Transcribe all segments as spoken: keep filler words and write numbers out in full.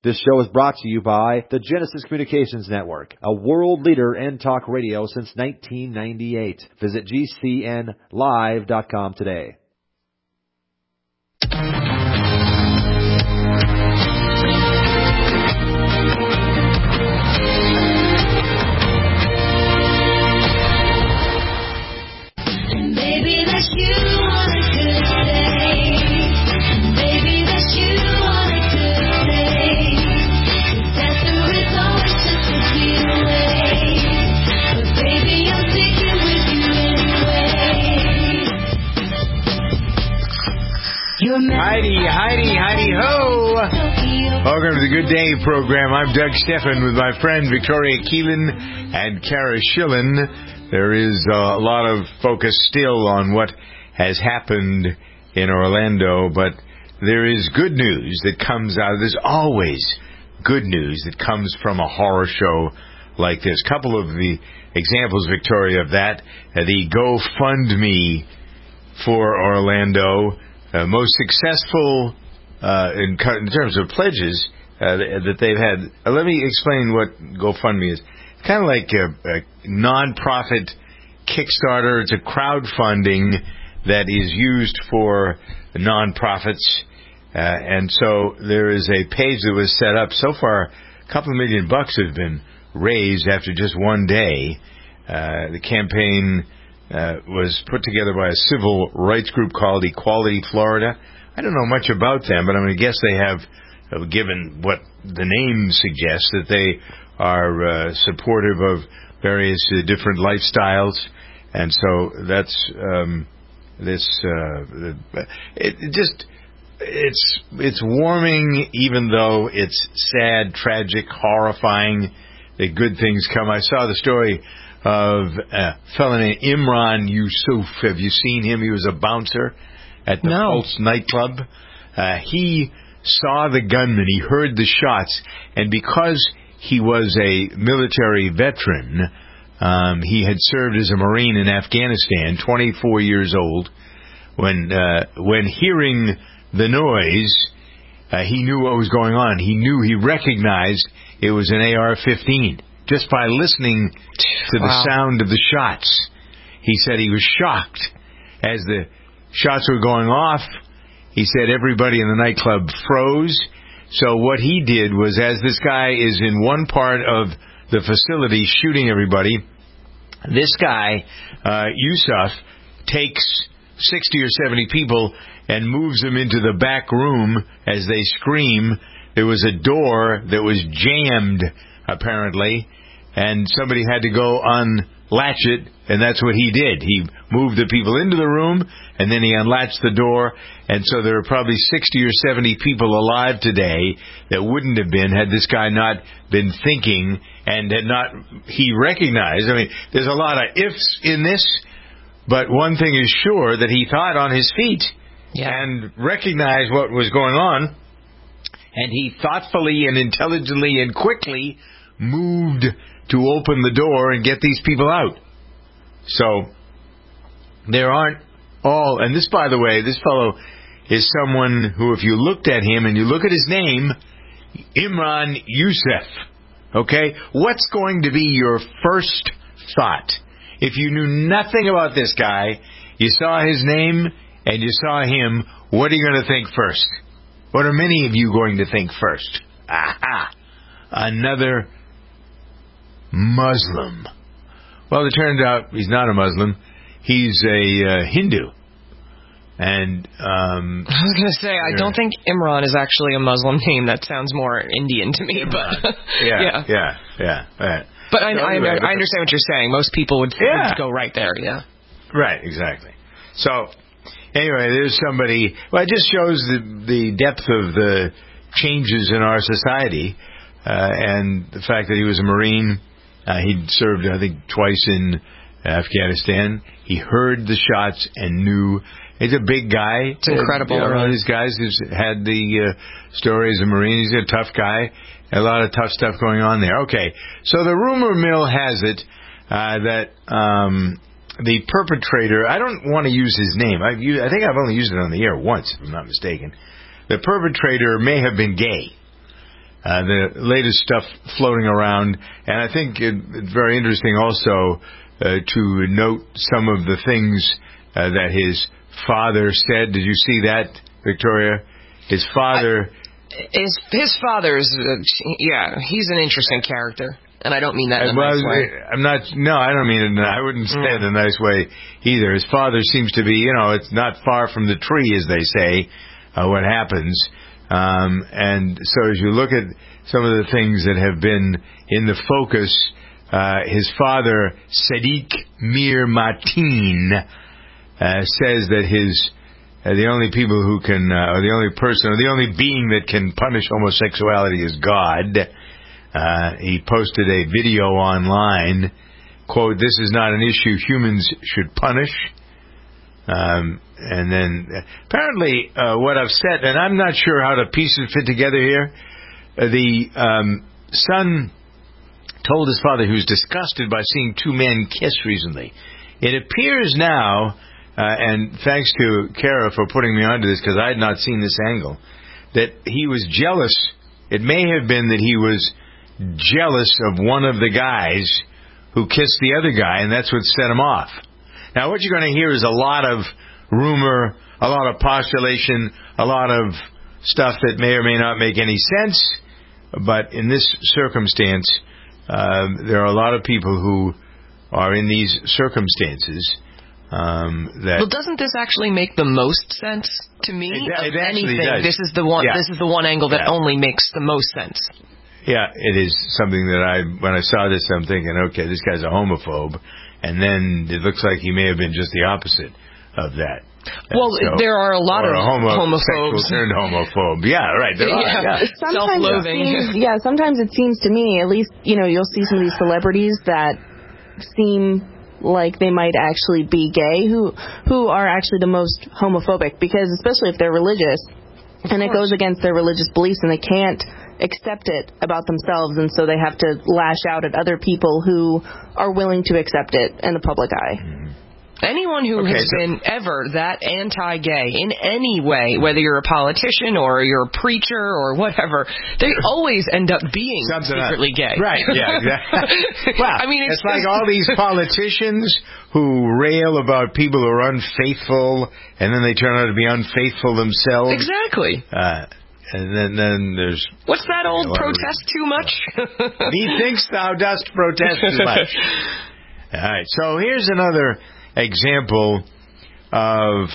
This show is brought to you by the Genesis Communications Network, a world leader in talk radio since nineteen ninety-eight. Visit G C N live dot com today. Heidi, Heidi, Heidi, ho! Welcome to the Good Day program. I'm Doug Steffen with my friend Victoria Keelan and Kara Schillen. There is a lot of focus still on what has happened in Orlando, but there is good news that comes out. There's always good news that comes from a horror show like this. A couple of the examples, Victoria, of that. Uh, the GoFundMe for Orlando. Uh, most successful uh, in, in terms of pledges uh, that they've had. Uh, let me explain what GoFundMe is. It's kind of like a, a non-profit Kickstarter. It's a crowdfunding that is used for non-profits. Uh, and so there is a page that was set up. So far, a couple of million bucks have been raised after just one day. Uh, the campaign Uh, was put together by a civil rights group called Equality Florida. I don't know much about them, but I'm going to guess they have, uh, given what the name suggests, that they are uh, supportive of various uh, different lifestyles. And so that's um, this. Uh, it, it just it's it's warming, even though it's sad, tragic, horrifying. That good things come. I saw the story of a fellow named Imran Yusuf. Have you seen him? He was a bouncer at the no. Pulse nightclub. Uh, he saw the gunman. He heard the shots. And because he was a military veteran, um, he had served as a Marine in Afghanistan, twenty-four years old. When, uh, when hearing the noise, uh, he knew what was going on. He knew, he recognized it was an A R fifteen. Just by listening to the wow. sound of the shots. He said he was shocked. As the shots were going off, he said everybody in the nightclub froze. So what he did was, as this guy is in one part of the facility shooting everybody, this guy, uh, Yusuf, takes sixty or seventy people and moves them into the back room as they scream. There was a door that was jammed, apparently, and somebody had to go unlatch it, and that's what he did. He moved the people into the room, and then he unlatched the door, and so there are probably sixty or seventy people alive today that wouldn't have been had this guy not been thinking and had not, he recognized, I mean, there's a lot of ifs in this, but one thing is sure, that he thought on his feet yeah. and recognized what was going on, and he thoughtfully and intelligently and quickly moved to open the door and get these people out. So there aren't all, and this, by the way, this fellow is someone who, if you looked at him and you look at his name, Imran Yusuf, okay, what's going to be your first thought? If you knew nothing about this guy, you saw his name and you saw him, what are you going to think first? What are many of you going to think first? Aha! Another Muslim. Well, it turned out he's not a Muslim. He's a uh, Hindu. And um, I was going to say, I don't think Imran is actually a Muslim name. That sounds more Indian to me. Imran. But yeah, yeah, yeah, yeah. Right. But I, so I, anyway, I understand what you're saying. Most people would, yeah. would go right there. Yeah. Right. Exactly. So anyway, there's somebody. Well, it just shows the the depth of the changes in our society, uh, and the fact that he was a Marine. Uh, he'd served, I think, twice in Afghanistan. He heard the shots and knew. He's a big guy. It's incredible. You know, one of these guys who's had the uh, story as a Marine. He's a tough guy. A lot of tough stuff going on there. Okay, so the rumor mill has it uh, that um, the perpetrator, I don't want to use his name. I've used, I think I've only used it on the air once, if I'm not mistaken. The perpetrator may have been gay. uh, the latest stuff floating around. And I think it, it's very interesting also uh, to note some of the things uh, that his father said. Did you see that, Victoria? His father... I- His his father's, uh, yeah, he's an interesting character, and I don't mean that in a well, nice way. I'm not, no, I don't mean it, in, I wouldn't say it in a nice way either. His father seems to be, you know, it's not far from the tree, as they say, uh, what happens. Um, and so as you look at some of the things that have been in the focus, uh, his father, Sadiq Mir Mateen, uh, says that his Uh, the only people who can, uh, or the only person, or the only being that can punish homosexuality is God. Uh, he posted a video online, quote, "This is not an issue humans should punish." Um, and then, uh, apparently, uh, what I've said, and I'm not sure how the pieces fit together here, uh, the um, son told his father he was disgusted by seeing two men kiss recently. It appears now... Uh, and thanks to Kara for putting me onto this, because I had not seen this angle, that he was jealous. It may have been that he was jealous of one of the guys who kissed the other guy, and that's what set him off. Now, what you're going to hear is a lot of rumor, a lot of postulation, a lot of stuff that may or may not make any sense, but in this circumstance, uh, there are a lot of people who are in these circumstances. Um, that well, doesn't this actually make the most sense to me? It, of it actually anything, does. this is the one. Yeah. This is the one angle that yeah. only makes the most sense. Yeah, it is something that I, when I saw this, I'm thinking, okay, this guy's a homophobe, and then it looks like he may have been just the opposite of that. Well, so, there are a lot of a homo- homophobes. Turned homophobe. Yeah, right. There yeah. are, yeah. Sometimes it seems, yeah, sometimes it seems to me, at least, you know, you'll see some of these celebrities that seem like they might actually be gay, who who are actually the most homophobic, because especially if they're religious, and it goes against their religious beliefs, and they can't accept it about themselves, and so they have to lash out at other people who are willing to accept it in the public eye. Mm-hmm. Anyone who okay, has so been ever that anti-gay in any way, whether you're a politician or you're a preacher or whatever, they always end up being Something secretly else. gay. Right, yeah, exactly. Well, I mean, it's, it's like all these politicians who rail about people who are unfaithful, and then they turn out to be unfaithful themselves. Exactly. Uh, and then, then there's... What's that old protest too much? Methinks thou dost protest too much. All right, so here's another example of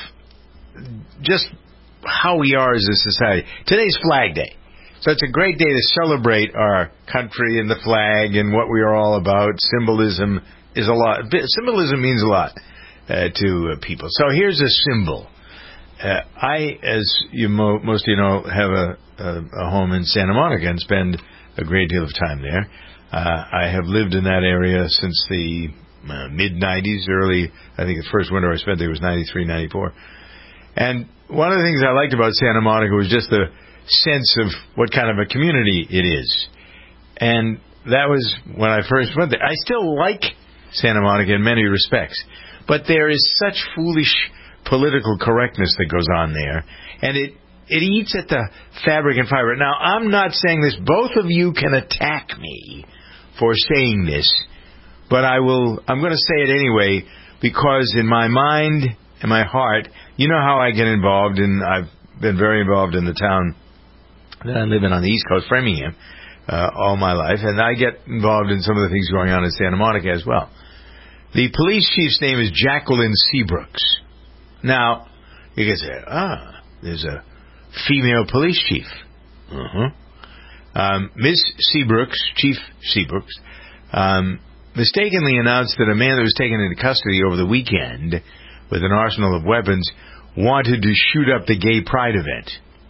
just how we are as a society. Today's Flag Day. So it's a great day to celebrate our country and the flag and what we are all about. Symbolism is a lot. Symbolism means a lot uh, to uh, people. So here's a symbol. Uh, I, as you mo- most of you know, have a, a, a home in Santa Monica and spend a great deal of time there. Uh, I have lived in that area since the uh, mid nineties, early, I think the first winter I spent there was ninety-three, ninety-four. And one of the things I liked about Santa Monica was just the sense of what kind of a community it is. And that was when I first went there. I still like Santa Monica in many respects, but there is such foolish political correctness that goes on there, and it it eats at the fabric and fiber. Now, I'm not saying this. Both of you can attack me for saying this, but I will. I'm going to say it anyway, because in my mind and my heart, you know how I get involved, and I've been very involved in the town that I live in on the East Coast, Framingham, uh, all my life, and I get involved in some of the things going on in Santa Monica as well. The police chief's name is Jacqueline Seabrooks. Now, you can say, ah, there's a female police chief. Uh-huh. Um, Miss Seabrooks, Chief Seabrooks, um, mistakenly announced that a man that was taken into custody over the weekend with an arsenal of weapons wanted to shoot up the gay pride event.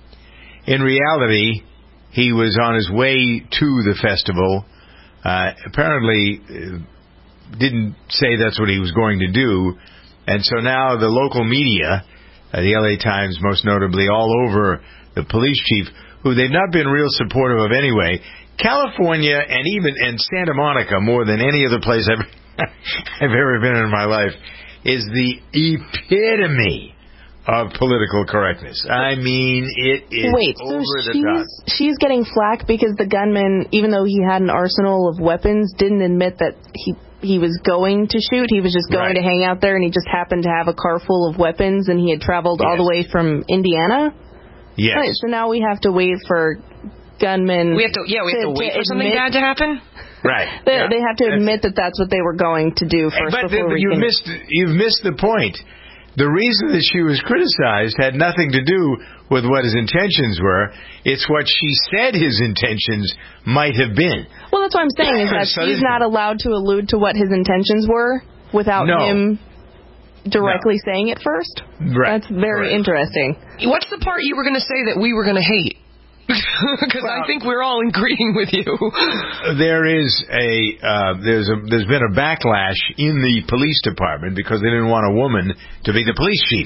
In reality, he was on his way to the festival, uh, apparently uh, didn't say that's what he was going to do, and so now the local media, uh, the L A Times most notably, all over the police chief, who they've not been real supportive of anyway. California and even and Santa Monica, more than any other place I've, I've ever been in my life, is the epitome of political correctness. I mean, it is Wait, over so the top. she's, she's getting flack because the gunman, even though he had an arsenal of weapons, didn't admit that he he was going to shoot. He was just going Right. to hang out there, and he just happened to have a car full of weapons, and he had traveled all Yes. the way from Indiana. Yes. Right, so now we have to wait for gunmen. We have to, yeah, we have to, to wait for something admit- bad to happen. Right. They, Yeah. they have to That's- admit that that's what they were going to do first But, before but we you can... missed you've missed the point. The reason that she was criticized had nothing to do with what his intentions were. It's what she said his intentions might have been. Well, that's what I'm saying, is that So she's this- not allowed to allude to what his intentions were without No. him directly saying it first. Right. That's very Right. interesting. What's the part you were going to say that we were going to hate? Because I think we're all agreeing with you. There is a uh, there's a there's been a backlash in the police department because they didn't want a woman to be the police chief.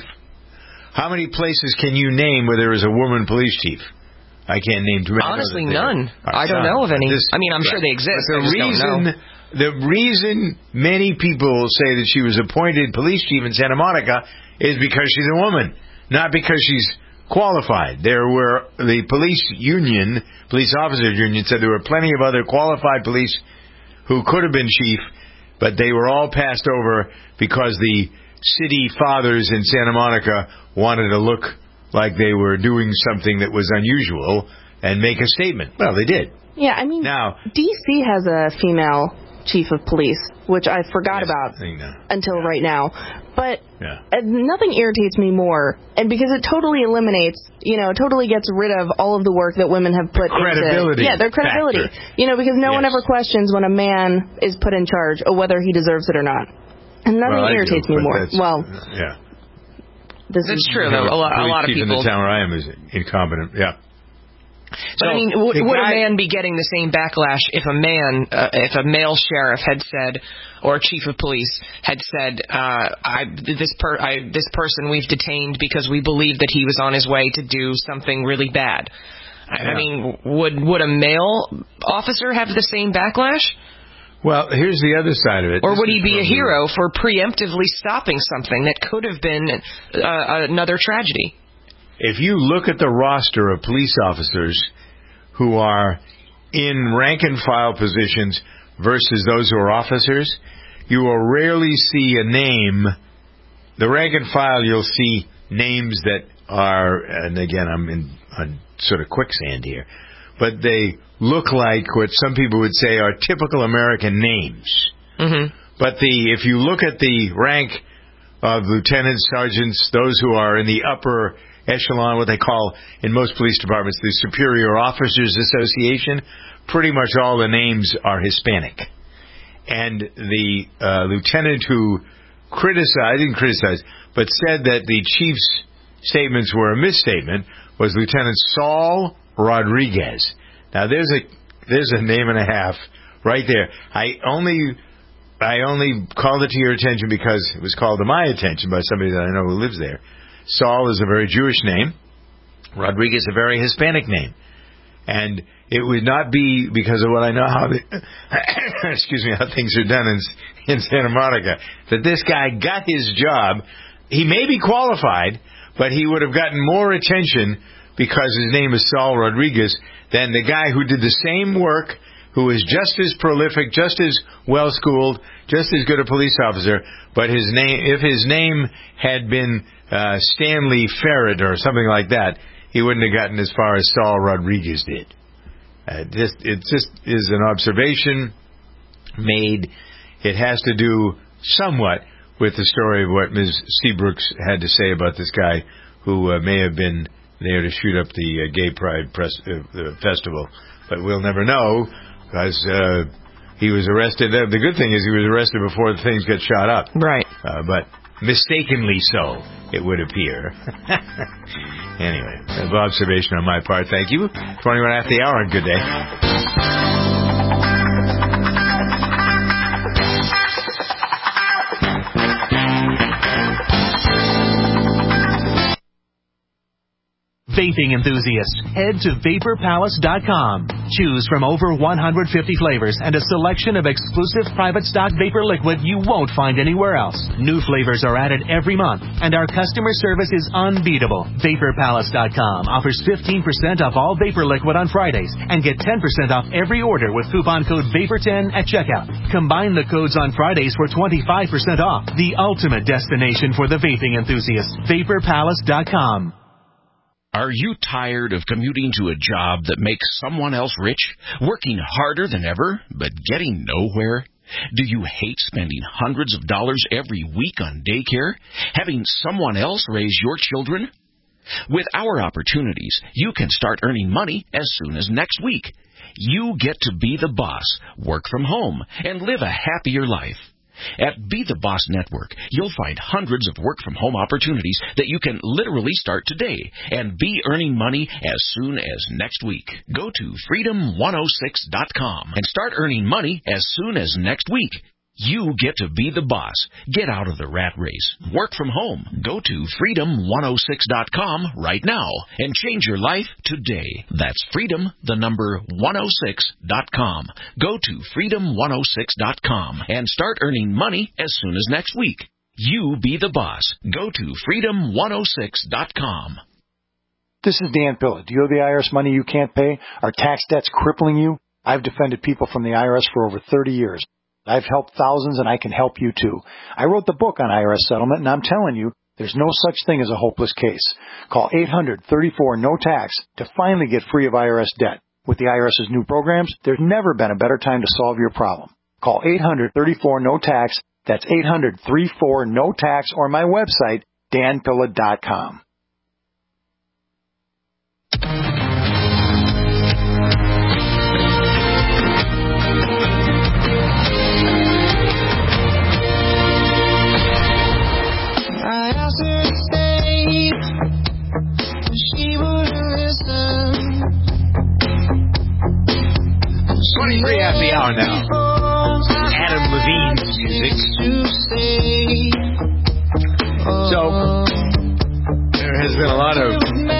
How many places can you name where there is a woman police chief? I can't name too many. Honestly, I know that there none. are I don't some, know of but any. this- I mean, I'm sure they But exist. the I just reason don't know. the reason many people say that she was appointed police chief in Santa Monica is because she's a woman, not because she's qualified. There were the police union, police officers union said there were plenty of other qualified police who could have been chief, but they were all passed over because the city fathers in Santa Monica wanted to look like they were doing something that was unusual and make a statement. Well, they did. Yeah, I mean, Now- D C has a female chief of police, which I forgot Yes, about I know. until right now. But Yeah. uh, nothing irritates me more, and because it totally eliminates, you know, totally gets rid of all of the work that women have put credibility into... Yeah, their credibility. factor. You know, because no one Yes. ever questions when a man is put in charge or whether he deserves it or not. And nothing Well, I irritates do, me but more. that's- Well, yeah. this That's is true, though. A lot, a Police lot of chief in people. the town where I am is incompetent. Yeah. But I mean, w- the would guy- a man be getting the same backlash if a man, uh, if a male sheriff had said, or a chief of police had said, uh, I, this per, I, this person we've detained because we believe that he was on his way to do something really bad? I, Yeah. I mean, would would a male officer have the same backlash, Well, here's the other side of it. or This would he is be a from the- hero for preemptively stopping something that could have been uh, another tragedy? If you look at the roster of police officers who are in rank and file positions versus those who are officers, you will rarely see a name. The rank and file, you'll see names that are, and again, I'm in on sort of quicksand here, but they look like what some people would say are typical American names. Mm-hmm. But the if you look at the rank of lieutenants, sergeants, those who are in the upper echelon, what they call in most police departments the Superior Officers Association, pretty much all the names are Hispanic. And the uh, lieutenant who criticized, didn't criticize, but said that the chief's statements were a misstatement was Lieutenant Saul Rodriguez. Now there's a there's a name and a half right there. I only I only called it to your attention because it was called to my attention by somebody that I know who lives there. Saul is a very Jewish name. Rodriguez a very Hispanic name. And it would not be because of what I know how the, excuse me, how things are done in, in Santa Monica, that this guy got his job. He may be qualified, but he would have gotten more attention because his name is Saul Rodriguez than the guy who did the same work, who is just as prolific, just as well-schooled, just as good a police officer, but his name, if his name had been uh, Stanley Ferret or something like that, he wouldn't have gotten as far as Saul Rodriguez did. Uh, just, it just is an observation made. It has to do somewhat with the story of what Miz Seabrooks had to say about this guy who uh, may have been there to shoot up the uh, Gay Pride press, uh, uh, Festival. But we'll never know because uh, he was arrested. The, the good thing is he was arrested before the things got shot up. Right. Uh, but mistakenly so, it would appear. Anyway, an observation on my part. Thank you. twenty-one after the hour, and good day. Vaping enthusiasts, head to vapor palace dot com. Choose from over one hundred fifty flavors and a selection of exclusive private stock vapor liquid you won't find anywhere else. New flavors are added every month, and our customer service is unbeatable. vapor palace dot com offers fifteen percent off all vapor liquid on Fridays and get ten percent off every order with coupon code vapor ten at checkout. Combine the codes on Fridays for twenty-five percent off. The ultimate destination for the vaping enthusiast. vapor palace dot com. Are you tired of commuting to a job that makes someone else rich, working harder than ever, but getting nowhere? Do you hate spending hundreds of dollars every week on daycare, having someone else raise your children? With our opportunities, you can start earning money as soon as next week. You get to be the boss, work from home, and live a happier life. At Be the Boss Network, you'll find hundreds of work-from-home opportunities that you can literally start today and be earning money as soon as next week. Go to freedom one oh six dot com and start earning money as soon as next week. You get to be the boss. Get out of the rat race. Work from home. Go to freedom one oh six dot com right now and change your life today. That's freedom, the number one oh six dot com. Go to freedom one oh six dot com and start earning money as soon as next week. You be the boss. Go to freedom one oh six dot com. This is Dan Pilla. Do you owe the I R S money you can't pay? Are tax debts crippling you? I've defended people from the I R S for over thirty years. I've helped thousands, and I can help you, too. I wrote the book on I R S settlement, and I'm telling you, there's no such thing as a hopeless case. Call eight hundred, thirty-four, no tax to finally get free of I R S debt. With the IRS's new programs, there's never been a better time to solve your problem. Call eight hundred, thirty-four, no tax. That's eight hundred, thirty-four, no tax, or my website, dan pilla dot com. twenty-three at the hour now. Adam Levine's music. So, there has been a lot of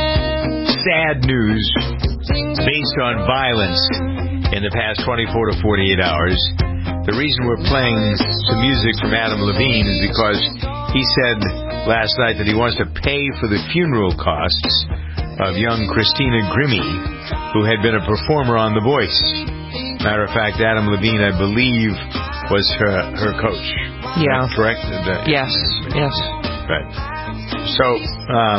sad news based on violence in the past twenty-four to forty-eight hours. The reason we're playing some music from Adam Levine is because he said last night that he wants to pay for the funeral costs of young Christina Grimmie, who had been a performer on The Voice. Matter of fact, Adam Levine, I believe, was her her coach. Yeah. Correct? The, yes. Yes. Right. So, um,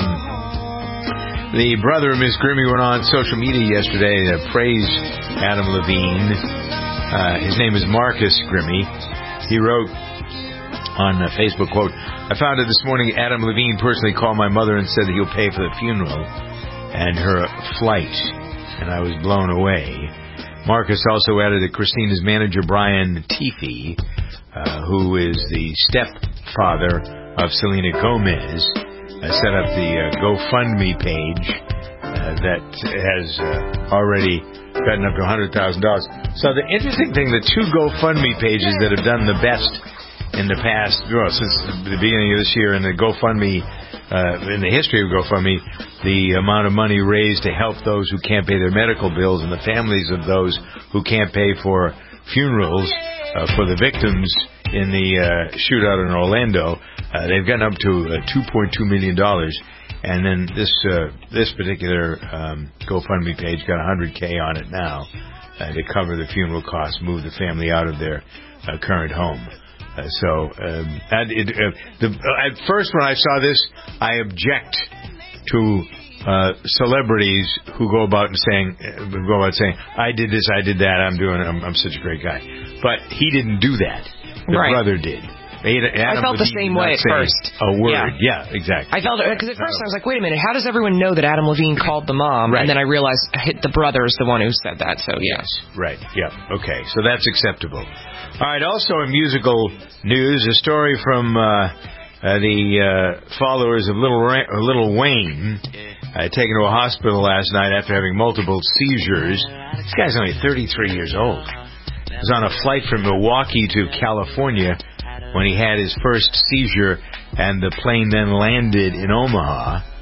the brother of Miss Grimmie went on social media yesterday to praise Adam Levine. Uh, his name is Marcus Grimmie. He wrote on uh, Facebook, quote, I found out this morning Adam Levine personally called my mother and said that he'll pay for the funeral and her flight, and I was blown away. Marcus also added that Christina's manager, Brian Teefy, uh, who is the stepfather of Selena Gomez, uh, set up the uh, GoFundMe page uh, that has uh, already gotten up to one hundred thousand dollars. So the interesting thing, the two GoFundMe pages that have done the best in the past, well, since the beginning of this year, in the GoFundMe, uh, in the history of GoFundMe, the amount of money raised to help those who can't pay their medical bills and the families of those who can't pay for funerals uh, for the victims in the uh, shootout in Orlando, uh, they've gotten up to uh, two point two million dollars. And then this uh, this particular um, GoFundMe page got one hundred K on it now uh, to cover the funeral costs, move the family out of their uh, current home. Uh, so, um, and it, uh, the, uh, at first when I saw this, I object to uh, celebrities who go about and saying, uh, go about saying, I did this, I did that, I'm doing, I'm, I'm such a great guy. But he didn't do that. The right. brother did. Adam I felt the same way at first. A word, yeah, yeah exactly. I felt it because at first I was like, "Wait a minute, how does everyone know that Adam Levine called the mom?" Right. And then I realized the brother is the one who said that. So yes, right, yeah, okay, so that's acceptable. All right. Also, in musical news, a story from uh, uh, the uh, followers of Little Ra- Little Wayne, uh, taken to a hospital last night after having multiple seizures. This guy's only thirty-three years old. He was on a flight from Milwaukee to California when he had his first seizure, and the plane then landed in Omaha.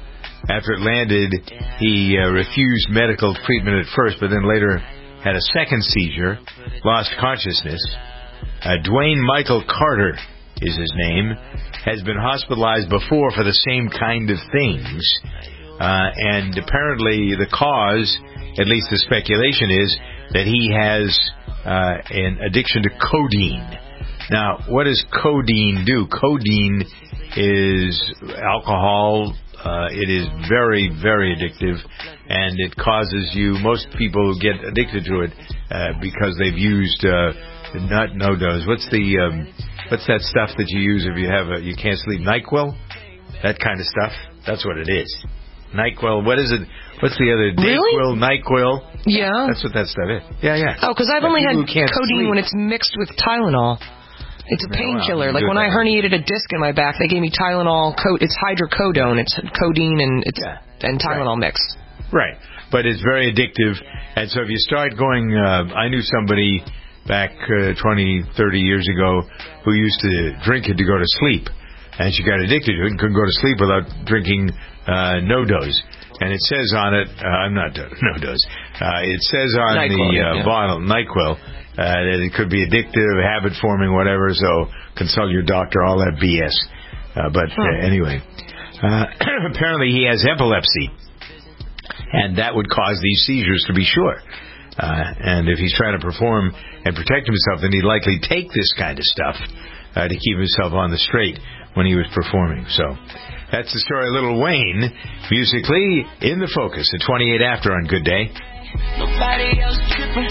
after it landed, he uh, refused medical treatment at first, but then later had a second seizure, lost consciousness. Uh, Dwayne Michael Carter is his name, has been hospitalized before for the same kind of things. Uh, and apparently the cause, at least the speculation is, that he has uh, an addiction to codeine. Now, what does codeine do? Codeine is alcohol. Uh, it is very, very addictive, and it causes you, most people get addicted to it uh, because they've used uh, not no-dose. What's the, um, what's that stuff that you use if you have a, you can't sleep? NyQuil? That kind of stuff? That's what it is. NyQuil, what is it? What's the other? Really? Dayquil, NyQuil. Yeah. That's what that stuff is. Yeah, yeah. Oh, because I've Like only had codeine sleep. When it's mixed with Tylenol. It's a painkiller. Like when I herniated a disc in my back, they gave me Tylenol. Co- it's hydrocodone. It's codeine and it's yeah. and Tylenol right. mix. Right. But it's very addictive. And so if you start going, uh, I knew somebody back uh, twenty, thirty years ago who used to drink it to go to sleep. And she got addicted to it and couldn't go to sleep without drinking uh, no-dose. And it says on it, uh, I'm not no-dose, uh, it says on NyQuil, the uh, yeah. bottle, NyQuil, uh, that it could be addictive, habit-forming, whatever, so consult your doctor, all that B S. Uh, but huh. uh, anyway, uh, apparently he has epilepsy, and that would cause these seizures to be sure. Uh, and if he's trying to perform and protect himself, then he'd likely take this kind of stuff uh, to keep himself on the straight when he was performing. So that's the story of Little Wayne, musically in the focus at twenty-eight after on Good Day. Nobody else tripping.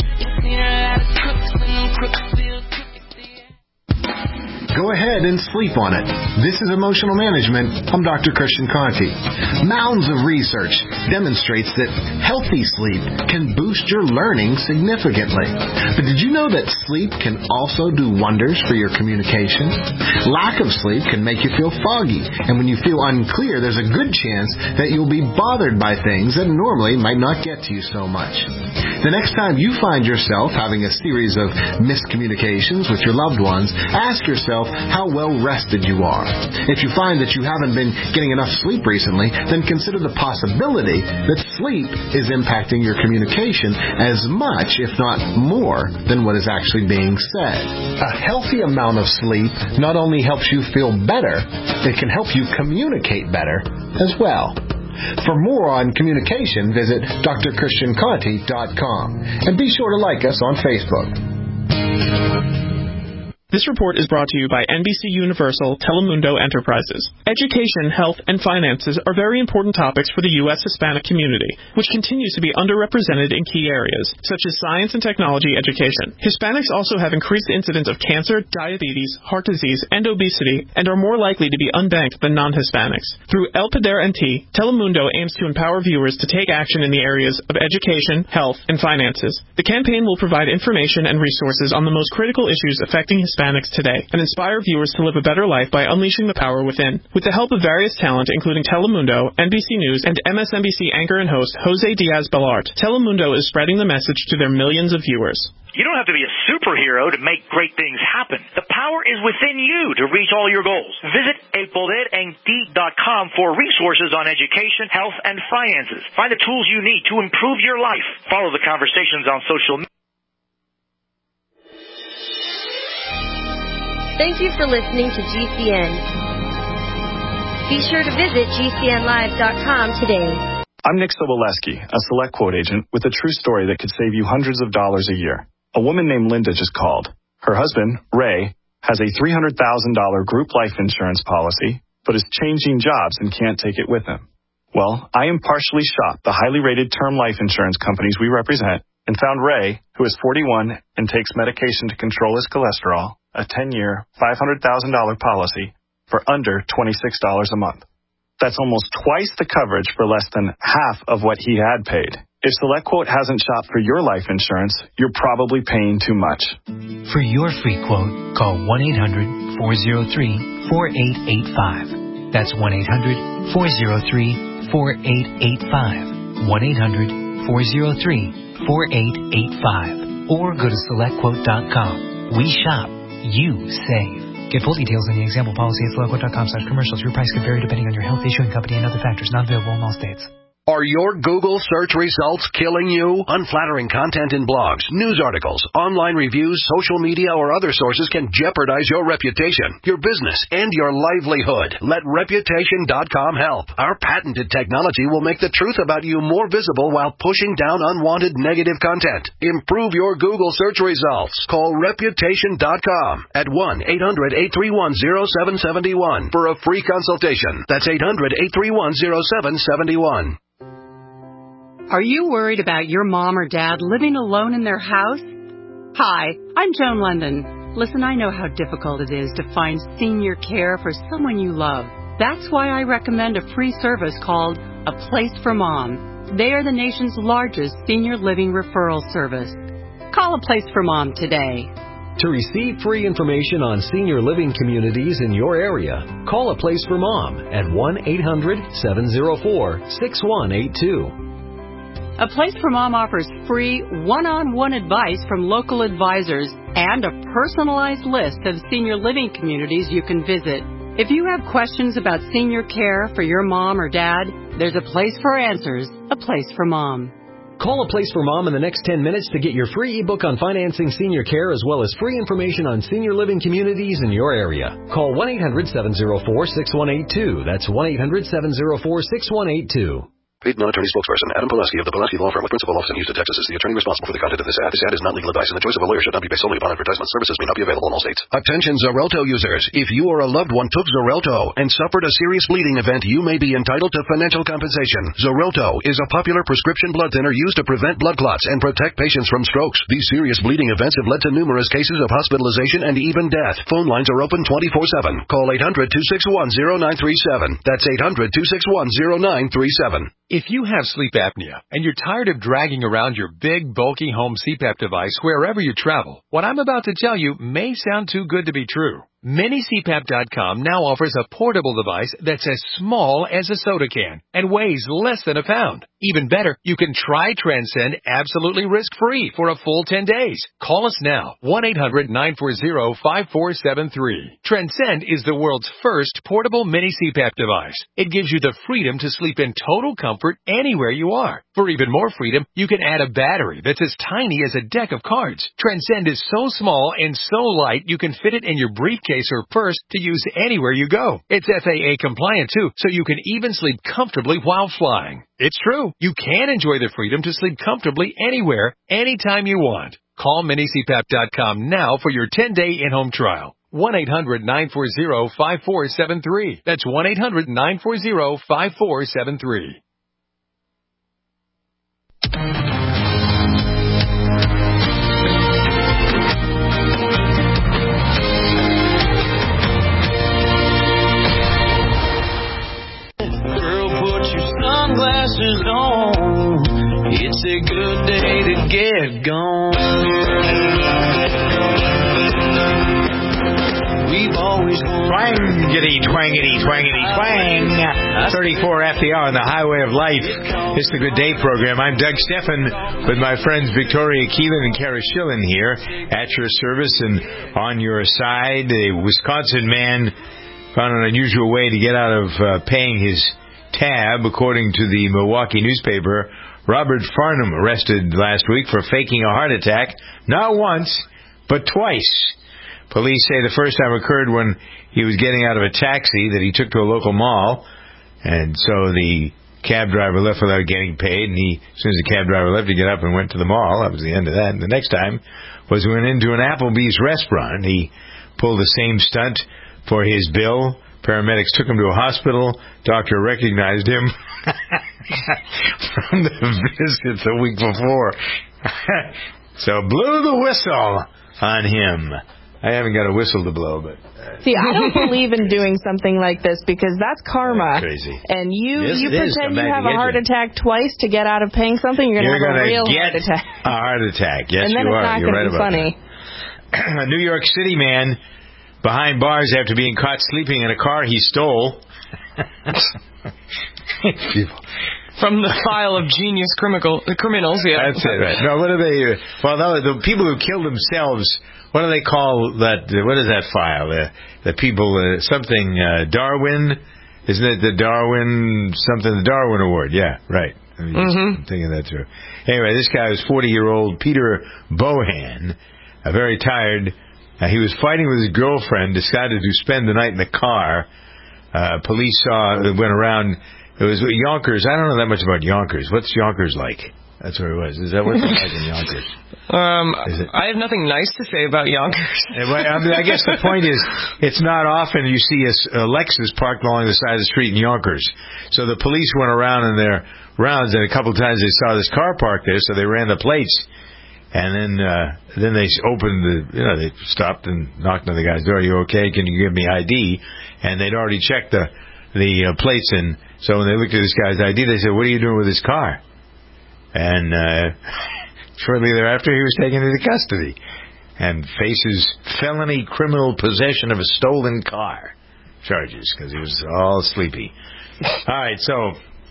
Go ahead and sleep on it. This is Emotional Management. I'm Doctor Christian Conti. Mounds of research demonstrates that healthy sleep can boost your learning significantly. But did you know that sleep can also do wonders for your communication? Lack of sleep can make you feel foggy, and when you feel unclear, there's a good chance that you'll be bothered by things that normally might not get to you so much. The next time you find yourself having a series of miscommunications with your loved ones, ask yourself how well rested you are. If you find that you haven't been getting enough sleep recently, then consider the possibility that sleep is impacting your communication as much, if not more, than what is actually being said. A healthy amount of sleep not only helps you feel better, it can help you communicate better as well. For more on communication, visit d r christian conti dot com and be sure to like us on Facebook. This report is brought to you by N B C Universal Telemundo Enterprises. Education, health, and finances are very important topics for the U S Hispanic community, which continues to be underrepresented in key areas, such as science and technology education. Hispanics also have increased incidence of cancer, diabetes, heart disease, and obesity, and are more likely to be unbanked than non-Hispanics. Through El Poder N T, Telemundo aims to empower viewers to take action in the areas of education, health, and finances. The campaign will provide information and resources on the most critical issues affecting Hispanics today and inspire viewers to live a better life by unleashing the power within. With the help of various talent, including Telemundo, N B C News, and M S N B C anchor and host Jose Diaz-Balart, Telemundo is spreading the message to their millions of viewers. You don't have to be a superhero to make great things happen. The power is within you to reach all your goals. Visit el poder n t dot com for resources on education, health, and finances. Find the tools you need to improve your life. Follow the conversations on social media. Thank you for listening to G C N. Be sure to visit G C N live dot com today. I'm Nick Soboleski, a Select Quote agent with a true story that could save you hundreds of dollars a year. A woman named Linda just called. Her husband, Ray, has a three hundred thousand dollars group life insurance policy, but is changing jobs and can't take it with him. Well, I impartially shopped the highly rated term life insurance companies we represent and found Ray, who is forty-one and takes medication to control his cholesterol, a ten-year, five hundred thousand dollars policy for under twenty-six dollars a month. That's almost twice the coverage for less than half of what he had paid. If SelectQuote hasn't shopped for your life insurance, you're probably paying too much. For your free quote, call one eight hundred, four oh three, four eight eight five. That's one eight hundred, four oh three, four eight eight five. one eight hundred, four oh three, four eight eight five. Or go to select quote dot com. We shop. You save. Get full details in the example policy at selectquote dot com slash commercials. Your price could vary depending on your health, issuing company, and other factors. Not available in all states. Are your Google search results killing you? Unflattering content in blogs, news articles, online reviews, social media, or other sources can jeopardize your reputation, your business, and your livelihood. Let Reputation dot com help. Our patented technology will make the truth about you more visible while pushing down unwanted negative content. Improve your Google search results. Call Reputation dot com at one eight hundred eight three one oh seven seven one for a free consultation. That's eight hundred eight three one oh seven seven one. Are you worried about your mom or dad living alone in their house? Hi, I'm Joan London. Listen, I know how difficult it is to find senior care for someone you love. That's why I recommend a free service called A Place for Mom. They are the nation's largest senior living referral service. Call A Place for Mom today. To receive free information on senior living communities in your area, call A Place for Mom at one eight hundred seven oh four six one eight two. A Place for Mom offers free one-on-one advice from local advisors and a personalized list of senior living communities you can visit. If you have questions about senior care for your mom or dad, there's a place for answers, A Place for Mom. Call A Place for Mom in the next ten minutes to get your free ebook on financing senior care as well as free information on senior living communities in your area. Call one eight hundred seven oh four six one eight two. That's one eight hundred seven oh four six one eight two. Paid non-attorney spokesperson Adam Pulaski of the Pulaski Law Firm with principal office in Houston, Texas is the attorney responsible for the content of this ad. This ad is not legal advice, and the choice of a lawyer should not be based solely upon advertisement. Services may not be available in all states. Attention Xarelto users. If you or a loved one took Xarelto and suffered a serious bleeding event, you may be entitled to financial compensation. Xarelto is a popular prescription blood thinner used to prevent blood clots and protect patients from strokes. These serious bleeding events have led to numerous cases of hospitalization and even death. Phone lines are open twenty-four seven. Call eight hundred two six one oh nine three seven. That's eight hundred two six one oh nine three seven. If you have sleep apnea and you're tired of dragging around your big, bulky home C PAP device wherever you travel, what I'm about to tell you may sound too good to be true. Mini C PAP dot com now offers a portable device that's as small as a soda can and weighs less than a pound. Even better, you can try Transcend absolutely risk-free for a full ten days. Call us now, one eight hundred nine four zero five four seven three. Transcend is the world's first portable mini C PAP device. It gives you the freedom to sleep in total comfort anywhere you are. For even more freedom, you can add a battery that's as tiny as a deck of cards. Transcend is so small and so light you can fit it in your briefcase or purse to use anywhere you go. It's F A A compliant too, so you can even sleep comfortably while flying. It's true. You can enjoy the freedom to sleep comfortably anywhere, anytime you want. Call Mini C PAP dot com now for your ten-day in-home trial. one eight hundred nine four zero five four seven three. That's one eight hundred nine four zero five four seven three. Sunglasses on, it's a good day to get gone. We've always twangity, twangity, twangity, twang. thirty-four after the hour on the Highway of Life. It's the Good Day program. I'm Doug Steffen with my friends Victoria Keelan and Kara Schillen here at your service and on your side. A Wisconsin man found an unusual way to get out of uh, paying his tab, according to the Milwaukee newspaper. Robert Farnham arrested last week for faking a heart attack, not once, but twice. Police say the first time occurred when he was getting out of a taxi that he took to a local mall, and so the cab driver left without getting paid, and he, as soon as the cab driver left, he got up and went to the mall. That was the end of that. And the next time was when he went into an Applebee's restaurant. He pulled the same stunt for his bill. Paramedics took him to a hospital. Doctor recognized him from the visit the week before. So blew the whistle on him. I haven't got a whistle to blow, but... Uh, See, I don't believe in doing something like this because that's karma. That's crazy. And you, Yes, you it is. pretend Come you back have to a get heart you. attack twice to get out of paying something, you're going to have a real get heart attack. a heart attack. Yes, and then you it's are. not You're going right to be about funny. that. A New York City man behind bars after being caught sleeping in a car he stole. People. From the file of genius criminal, criminals, yeah. That's it, right. No, what are they? Well, no, the people who kill themselves, what do they call that? What is that file? Uh, the people, uh, something, uh, Darwin? Isn't it the Darwin, something, the Darwin Award? Yeah, right. I mean, mm-hmm. I'm thinking that through. Anyway, this guy was forty-year-old Peter Bohan, uh, very tired. Uh, he was fighting with his girlfriend, decided to spend the night in the car. Uh, police saw, went around. It was Yonkers. I don't know that much about Yonkers. What's Yonkers like? That's where it was. Is that what's it like in Yonkers? Um, I have nothing nice to say about Yonkers. I, mean, I guess the point is, it's not often you see a Lexus parked along the side of the street in Yonkers. So the police went around in their rounds, and a couple of times they saw this car parked there, so they ran the plates. And then uh, then they opened the, you know, they stopped and knocked on the guy's door. Are you okay? Can you give me I D? And they'd already checked the the uh, plates, and so when they looked at this guy's I D, they said, "What are you doing with this car?" And uh, shortly thereafter, he was taken into custody and faces felony criminal possession of a stolen car charges because he was all sleepy. All right, so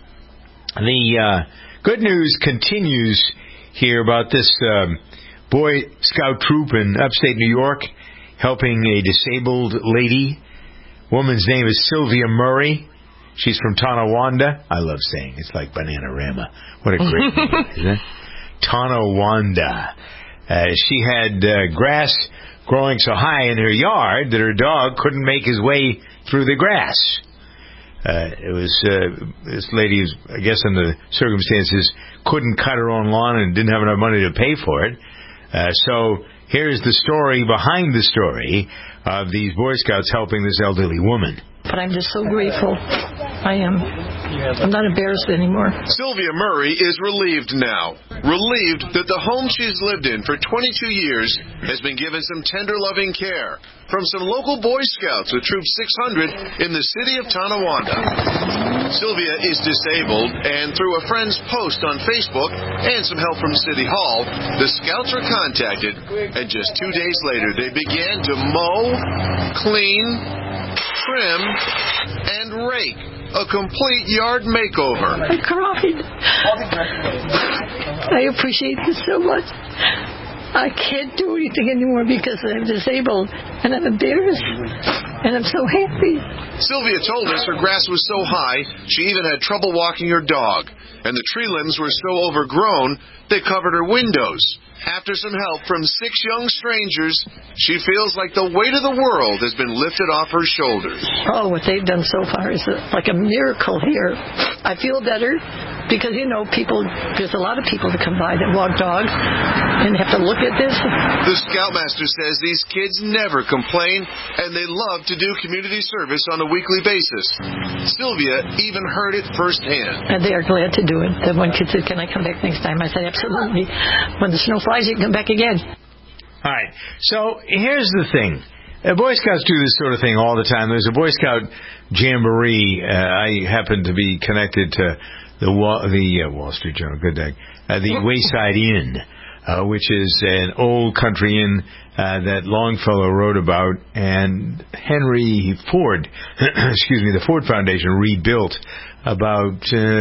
the uh, good news continues here about this um, Boy Scout troop in upstate New York helping a disabled lady. Woman's name is Sylvia Murray. She's from Tonawanda. I love saying it's like Bananarama. What a great name, isn't it? Tonawanda. Uh, she had uh, grass growing so high in her yard that her dog couldn't make his way through the grass. Uh, it was uh, this lady, was, I guess, in the circumstances, couldn't cut her own lawn and didn't have enough money to pay for it. Uh, so here's the story behind the story of these Boy Scouts helping this elderly woman. But I'm just so grateful. I am. I'm not embarrassed anymore. Sylvia Murray is relieved now. Relieved that the home she's lived in for twenty-two years has been given some tender, loving care from some local Boy Scouts with Troop six hundred in the city of Tonawanda. Sylvia is disabled, and through a friend's post on Facebook and some help from City Hall, the Scouts were contacted, and just two days later they began to mow, clean, trim, and rake. A complete yard makeover. I cried. I appreciate this so much. I can't do anything anymore because I'm disabled, and I'm embarrassed, and I'm so happy. Sylvia told us her grass was so high, she even had trouble walking her dog, and the tree limbs were so overgrown, they covered her windows. After some help from six young strangers, she feels like the weight of the world has been lifted off her shoulders. Oh, what they've done so far is like a miracle here. I feel better because, you know, people, there's a lot of people that come by that walk dogs and have to look at this. The Scoutmaster says these kids never complain, and they love to do community service on a weekly basis. Sylvia even heard it firsthand. And they are glad to do it. The one kid said, "Can I come back next time?" I said, "Absolutely. When the snow flies, you can come back again." All right. So here's the thing. Uh, Boy Scouts do this sort of thing all the time. There's a Boy Scout jamboree. Uh, I happen to be connected to the Wall, the uh, Wall Street Journal. Good day. Uh, the Wayside Inn, uh, which is an old country inn uh, that Longfellow wrote about, and Henry Ford, excuse me, the Ford Foundation rebuilt about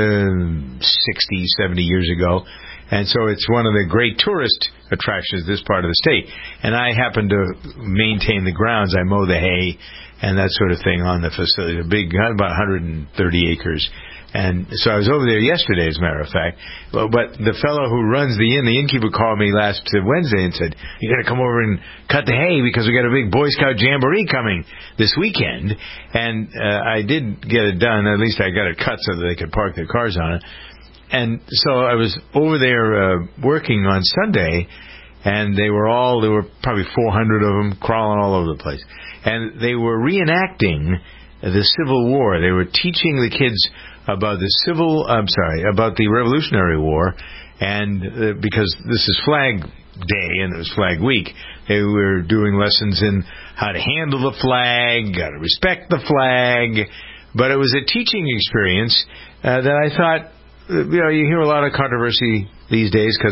uh, sixty, seventy years ago. And so it's one of the great tourist attractions this part of the state. And I happen to maintain the grounds. I mow the hay and that sort of thing on the facility. A big, about one hundred thirty acres. And so I was over there yesterday, as a matter of fact. But the fellow who runs the inn, the innkeeper, called me last Wednesday and said, "You got to come over and cut the hay because we got a big Boy Scout jamboree coming this weekend." And uh, I did get it done. At least I got it cut so that they could park their cars on it. And so I was over there uh, working on Sunday, and they were all, there were probably four hundred of them crawling all over the place. And they were reenacting the Civil War. They were teaching the kids about the Civil, I'm sorry, about the Revolutionary War. And uh, because this is Flag Day and it was Flag Week, they were doing lessons in how to handle the flag, how to respect the flag. But it was a teaching experience uh, that I thought, you know, you hear a lot of controversy these days because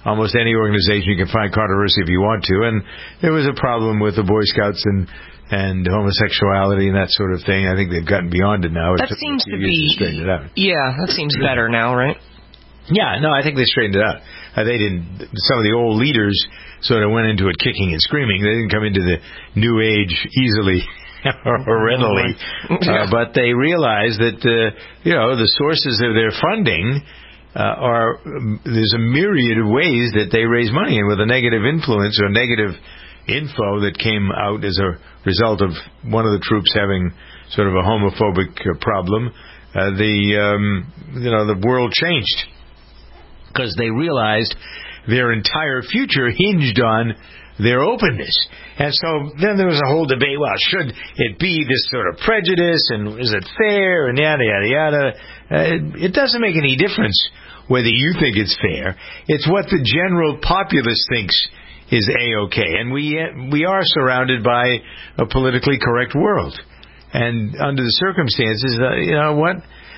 almost any organization you can find controversy if you want to. And there was a problem with the Boy Scouts and and homosexuality and that sort of thing. I think they've gotten beyond it now. That it seems to to be. straighten it out. Yeah, that seems better now, right? Yeah, no, I think they straightened it out. Uh, they didn't. Some of the old leaders sort of went into it kicking and screaming. They didn't come into the new age easily or readily, uh, but they realized that uh, you know the sources of their funding uh, are um, there's a myriad of ways that they raise money, and with a negative influence or negative info that came out as a result of one of the troops having sort of a homophobic uh, problem, uh, the um, you know the world changed because they realized their entire future hinged on their openness. And so then there was a whole debate, well, should it be this sort of prejudice, and is it fair, and yada, yada, yada. Uh, it doesn't make any difference whether you think it's fair. It's what the general populace thinks is A-okay. And we we are surrounded by a politically correct world. And under the circumstances, uh, you know what?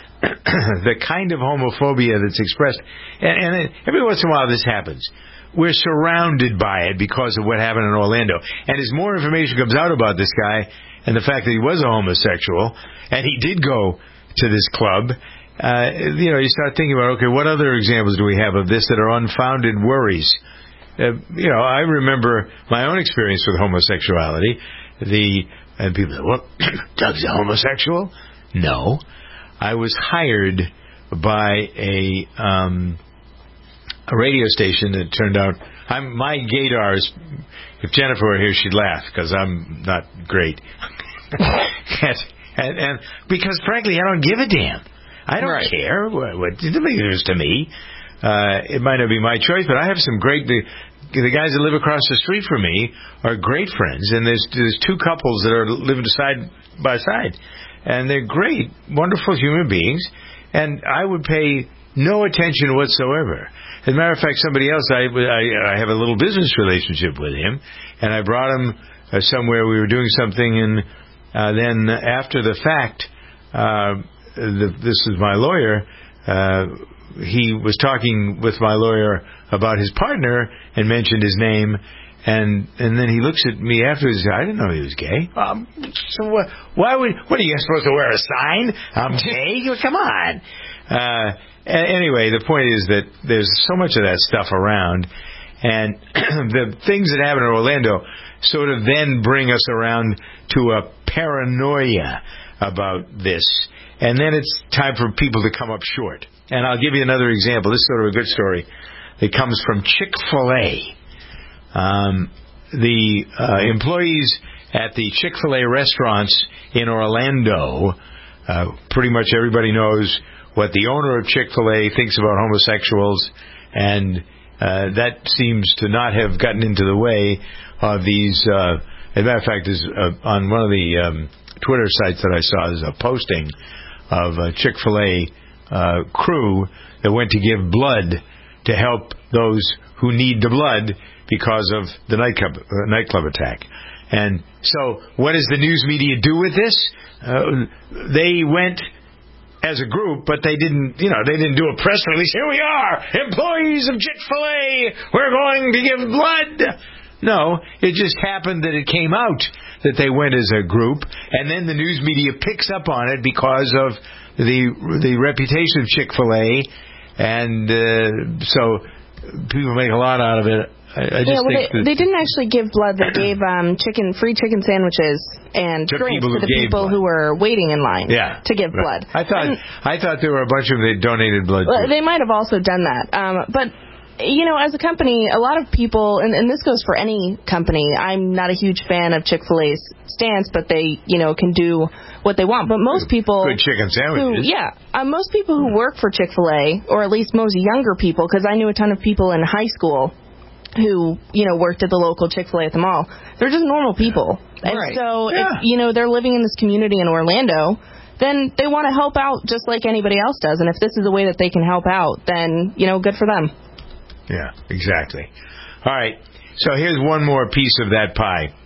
The kind of homophobia that's expressed, and, and every once in a while this happens. We're surrounded by it because of what happened in Orlando. And as more information comes out about this guy and the fact that he was a homosexual, and he did go to this club, uh, you know, you start thinking about, okay, what other examples do we have of this that are unfounded worries? Uh, you know, I remember my own experience with homosexuality. The and people say, well, Doug's a homosexual? No. I was hired by a um, a radio station that turned out, I'm, my gaydar is, if Jennifer were here, she'd laugh, because I'm not great. and, and, and because, frankly, I don't give a damn. I don't right. care. What, what it matters to me. Uh, it might not be my choice, but I have some great... The, the guys that live across the street from me are great friends, and there's there's two couples that are living side by side, and they're great, wonderful human beings, and I would pay no attention whatsoever. As a matter of fact, somebody else, I, I, I have a little business relationship with him, and I brought him uh, somewhere. We were doing something, and uh, then after the fact, uh, the, this is my lawyer, uh, he was talking with my lawyer about his partner and mentioned his name, and and then he looks at me afterwards and says, I didn't know he was gay. Um, so what, why would, what are you supposed to wear a sign? I'm gay? Come on. Uh, anyway, the point is that there's so much of that stuff around, and the things that happen in Orlando sort of then bring us around to a paranoia about this, and then it's time for people to come up short. And I'll give you another example. This is sort of a good story. It comes from Chick-fil-A. Um, the uh, employees at the Chick-fil-A restaurants in Orlando, uh, pretty much everybody knows what the owner of Chick-fil-A thinks about homosexuals, and uh, that seems to not have gotten into the way of these. Uh, as a matter of fact, is uh, on one of the um, Twitter sites that I saw, there's a posting of a Chick-fil-A uh, crew that went to give blood to help those who need the blood because of the nightclub, uh, nightclub attack. And so what does the news media do with this? Uh, they went as a group, but they didn't, you know, they didn't do a press release. Here we are, employees of Chick-fil-A, we're going to give blood. No, it just happened that it came out that they went as a group, and then the news media picks up on it because of the the reputation of Chick-fil-A, and uh, so people make a lot out of it. I, I just yeah, well, think they, they didn't actually give blood. They gave um, chicken, free chicken sandwiches and to drinks people to the people blood. who were waiting in line yeah, to give right. blood. I thought and, I thought there were a bunch of them that donated blood. Well, to. They might have also done that, um, but. You know, as a company, a lot of people, and, and this goes for any company, I'm not a huge fan of Chick-fil-A's stance, but they, you know, can do what they want. But most people... Good chicken sandwiches. Who, yeah. Uh, most people who work for Chick-fil-A, or at least most younger people, because I knew a ton of people in high school who, you know, worked at the local Chick-fil-A at the mall. They're just normal people. And right. so, yeah. if, you know, they're living in this community in Orlando, then they want to help out just like anybody else does. And if this is a way that they can help out, then, you know, good for them. Yeah, exactly. All right, so here's one more piece of that pie.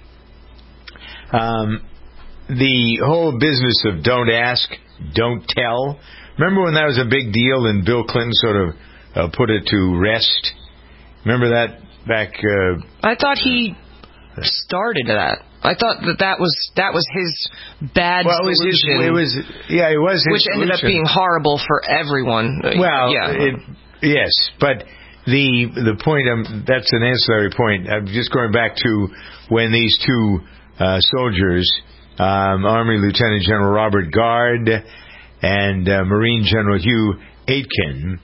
Um, the whole business of don't ask, don't tell. Remember when that was a big deal and Bill Clinton sort of uh, put it to rest? Remember that back... Uh, I thought he started that. I thought that that was that was his bad well, solution. It was, it was yeah, it was his which ended solution. up being horrible for everyone. Well, yeah. it, yes, but the the point, um, that's an ancillary point. I'm just going back to when these two uh, soldiers, um, Army Lieutenant General Robert Gard and uh, Marine General Hugh Aitken,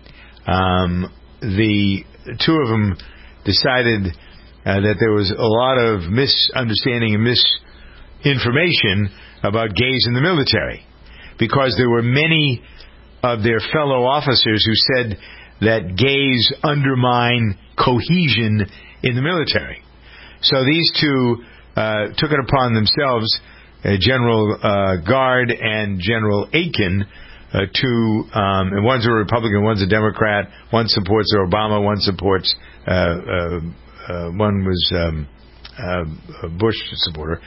um, the two of them decided Uh, that there was a lot of misunderstanding and misinformation about gays in the military, because there were many of their fellow officers who said that gays undermine cohesion in the military. So these two uh, took it upon themselves, uh, General uh, Gard and General Aitken, uh, to, um, and one's a Republican, one's a Democrat, one supports Obama, one supports uh, uh Uh, one was um, uh, a Bush supporter.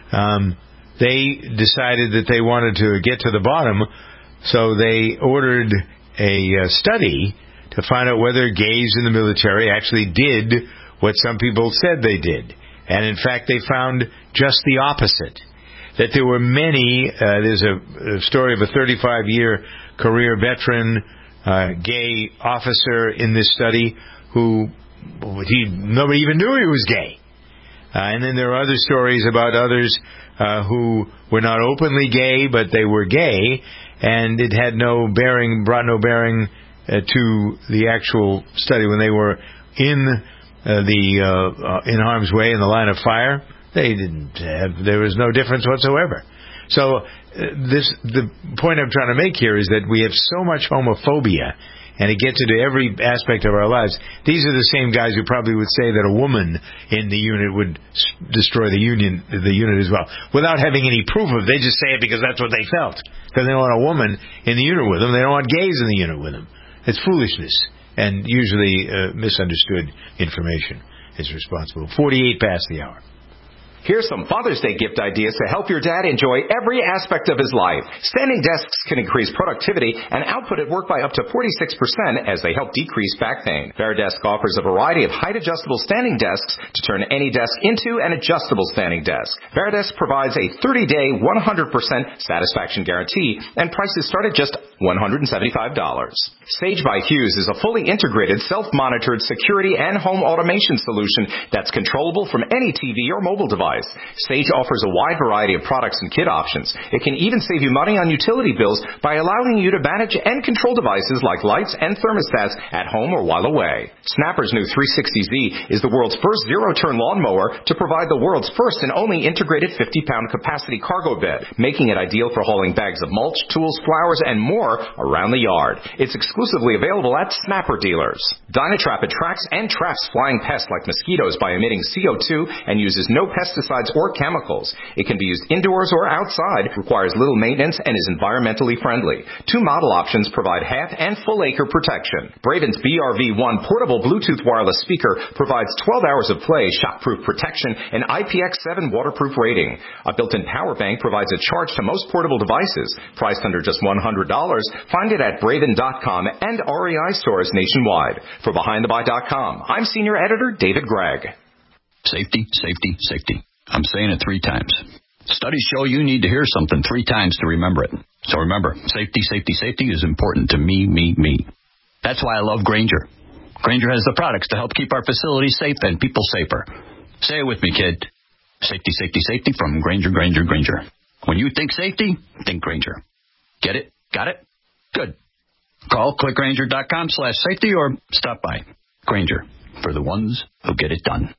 Um, they decided that they wanted to get to the bottom, so they ordered a uh, study to find out whether gays in the military actually did what some people said they did. And in fact, they found just the opposite. That there were many, uh, there's a, a story of a thirty-five-year career veteran, uh, gay officer in this study who He, nobody even knew he was gay. Uh, and then there are other stories about others uh, who were not openly gay, but they were gay, and it had no bearing, brought no bearing uh, to the actual study. When they were in uh, the uh, uh, in harm's way, in the line of fire, they didn't have, there was no difference whatsoever. So uh, this the point I'm trying to make here is that we have so much homophobia, and it gets into every aspect of our lives. These are the same guys who probably would say that a woman in the unit would s- destroy the union, the unit as well, without having any proof of it. They just say it because that's what they felt. Because they don't want a woman in the unit with them. They don't want gays in the unit with them. It's foolishness, and usually uh, misunderstood information is responsible. forty-eight past the hour. Here's some Father's Day gift ideas to help your dad enjoy every aspect of his life. Standing desks can increase productivity and output at work by up to forty-six percent as they help decrease back pain. Varidesk offers a variety of height-adjustable standing desks to turn any desk into an adjustable standing desk. Varidesk provides a thirty-day, one hundred percent satisfaction guarantee, and prices start at just one hundred seventy-five dollars. Sage by Hughes is a fully integrated, self-monitored security and home automation solution that's controllable from any T V or mobile device. Sage offers a wide variety of products and kit options. It can even save you money on utility bills by allowing you to manage and control devices like lights and thermostats at home or while away. Snapper's new three sixty Z is the world's first zero-turn lawnmower to provide the world's first and only integrated fifty-pound capacity cargo bed, making it ideal for hauling bags of mulch, tools, flowers, and more around the yard. It's exclusively available at Snapper dealers. Dynatrap attracts and traps flying pests like mosquitoes by emitting C O two and uses no pesticides or chemicals. It can be used indoors or outside, requires little maintenance, and is environmentally friendly. Two model options provide half and full acre protection. Braven's B R V one portable Bluetooth wireless speaker provides twelve hours of play, shockproof protection, and I P X seven waterproof rating. A built-in power bank provides a charge to most portable devices. Priced under just one hundred dollars, find it at Braven dot com and R E I stores nationwide. For Behind the Buy dot com, I'm Senior Editor David Gregg. Safety, safety, safety. I'm saying it three times. Studies show you need to hear something three times to remember it. So remember, safety, safety, safety is important to me, me, me. That's why I love Grainger. Grainger has the products to help keep our facilities safe and people safer. Say it with me, kid. Safety, safety, safety from Grainger, Grainger, Grainger. When you think safety, think Grainger. Get it? Got it? Good. Call clickgrainger.com slash safety or stop by. Grainger, for the ones who get it done.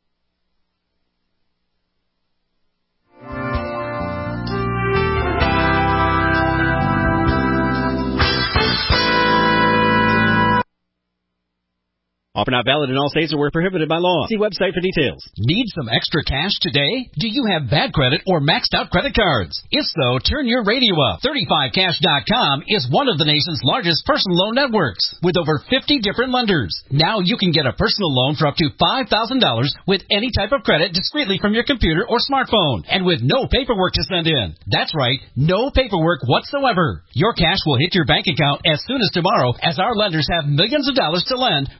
Offer not valid in all states or where prohibited by law. See website for details. Need some extra cash today? Do you have bad credit or maxed out credit cards? If so, turn your radio up. thirty-five cash dot com is one of the nation's largest personal loan networks with over fifty different lenders. Now you can get a personal loan for up to five thousand dollars with any type of credit discreetly from your computer or smartphone and with no paperwork to send in. That's right, no paperwork whatsoever. Your cash will hit your bank account as soon as tomorrow as our lenders have millions of dollars to lend regardless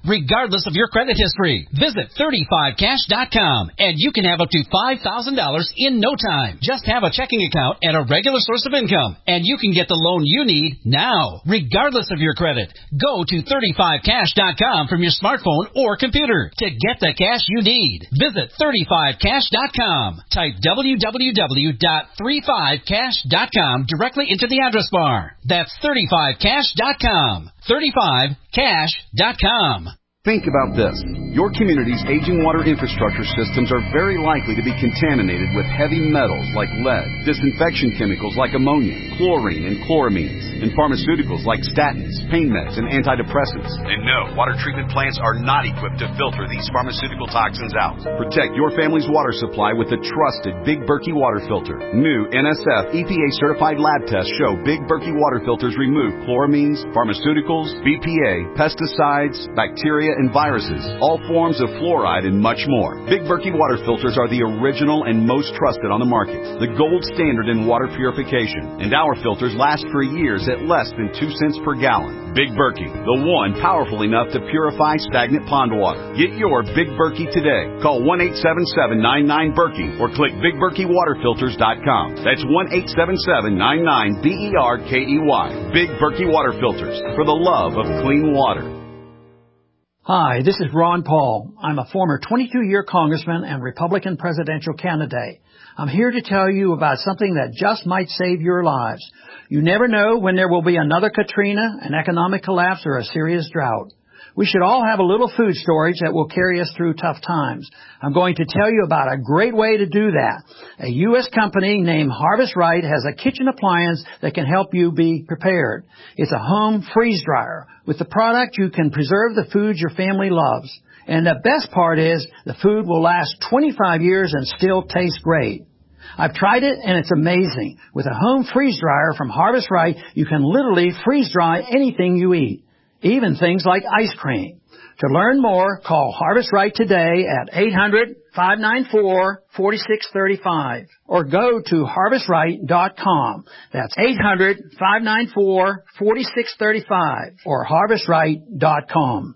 regardless of your credit history. Visit thirty-five cash dot com, and you can have up to five thousand dollars in no time. Just have a checking account and a regular source of income, and you can get the loan you need now, regardless of your credit. Go to thirty-five cash dot com from your smartphone or computer to get the cash you need. Visit thirty-five cash dot com. Type w w w dot thirty-five cash dot com directly into the address bar. That's thirty-five cash dot com. thirty-five cash dot com. Think about this. Your community's aging water infrastructure systems are very likely to be contaminated with heavy metals like lead, disinfection chemicals like ammonia, chlorine and chloramines, and pharmaceuticals like statins, pain meds, and antidepressants. And no, water treatment plants are not equipped to filter these pharmaceutical toxins out. Protect your family's water supply with the trusted Big Berkey water filter. New N S F E P A-certified lab tests show Big Berkey water filters remove chloramines, pharmaceuticals, B P A, pesticides, bacteria, and viruses, all forms of fluoride, and much more. Big Berkey water filters are the original and most trusted on the market, the gold standard in water purification, and our filters last for years at less than two cents per gallon. Big Berkey, the one powerful enough to purify stagnant pond water. Get your Big Berkey today. Call one eight seven seven, nine nine, Berkey or click big berkey water filters dot com. That's one eight seven seven, nine nine, B E R K E Y. Big Berkey water filters, for the love of clean water. Hi, this is Ron Paul. I'm a former twenty-two-year congressman and Republican presidential candidate. I'm here to tell you about something that just might save your lives. You never know when there will be another Katrina, an economic collapse, or a serious drought. We should all have a little food storage that will carry us through tough times. I'm going to tell you about a great way to do that. A U S company named Harvest Right has a kitchen appliance that can help you be prepared. It's a home freeze dryer. With the product, you can preserve the foods your family loves. And the best part is the food will last twenty-five years and still taste great. I've tried it, and it's amazing. With a home freeze dryer from Harvest Right, you can literally freeze dry anything you eat, even things like ice cream. To learn more, call Harvest Right today at eight hundred, five nine four, four six three five or go to harvest right dot com. That's eight hundred, five nine four, four six three five or harvest right dot com.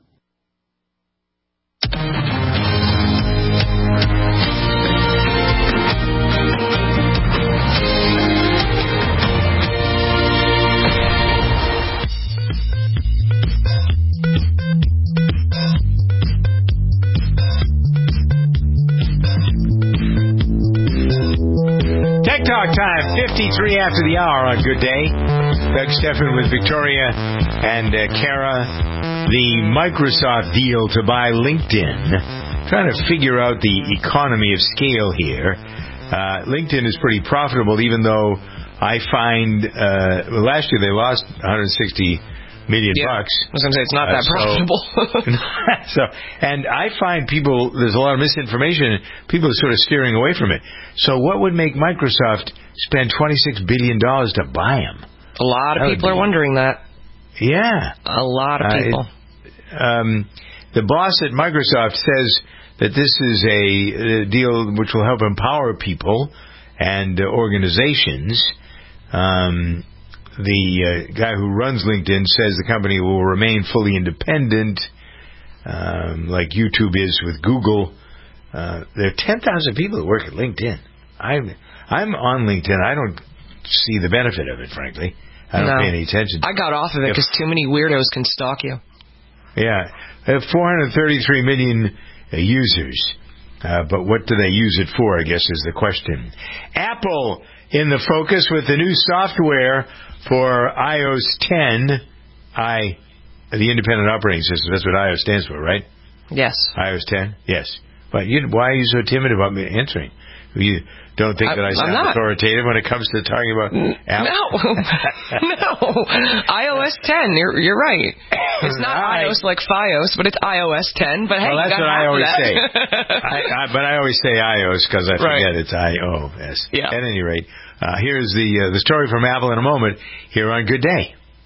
Tech Talk time, fifty-three after the hour on Good Day. Doug Stephan with Victoria and uh, Kara. The Microsoft deal to buy LinkedIn. Trying to figure out the economy of scale here. Uh, LinkedIn is pretty profitable, even though I find uh, well, last year they lost one hundred sixty million yeah, bucks. I was going to say it's not that uh, so, profitable. so, and I find people, there's a lot of misinformation. People are sort of steering away from it. So, what would make Microsoft spend twenty-six billion dollars to buy them? A lot of that people are wondering that. Yeah, a lot of people. Uh, it, um, the boss at Microsoft says that this is a, a deal which will help empower people and uh, organizations. Um, The uh, guy who runs LinkedIn says the company will remain fully independent, um, like YouTube is with Google. Uh, there are ten thousand people that work at LinkedIn. I'm I'm on LinkedIn. I don't see the benefit of it, frankly. I don't no. pay any attention. I got off of it because too many weirdos can stalk you. Yeah, they have four hundred thirty-three million uh, users, uh, but what do they use it for, I guess, is the question. Apple in the focus with the new software for i O S ten, I, the independent operating system. That's what I O S stands for, right? Yes. i O S ten? Yes. But you, why are you so timid about me answering? You don't think I, that I sound authoritative when it comes to talking about Apple? No. no. i O S ten, you're, you're right. It's not right. iOS like Fios, but it's i O S ten. But hey, well, that's what I always that. say. I, I, but I always say iOS because I forget right. it's I O S. Yeah. At any rate, uh, here's the uh, the story from Apple in a moment here on Good Day.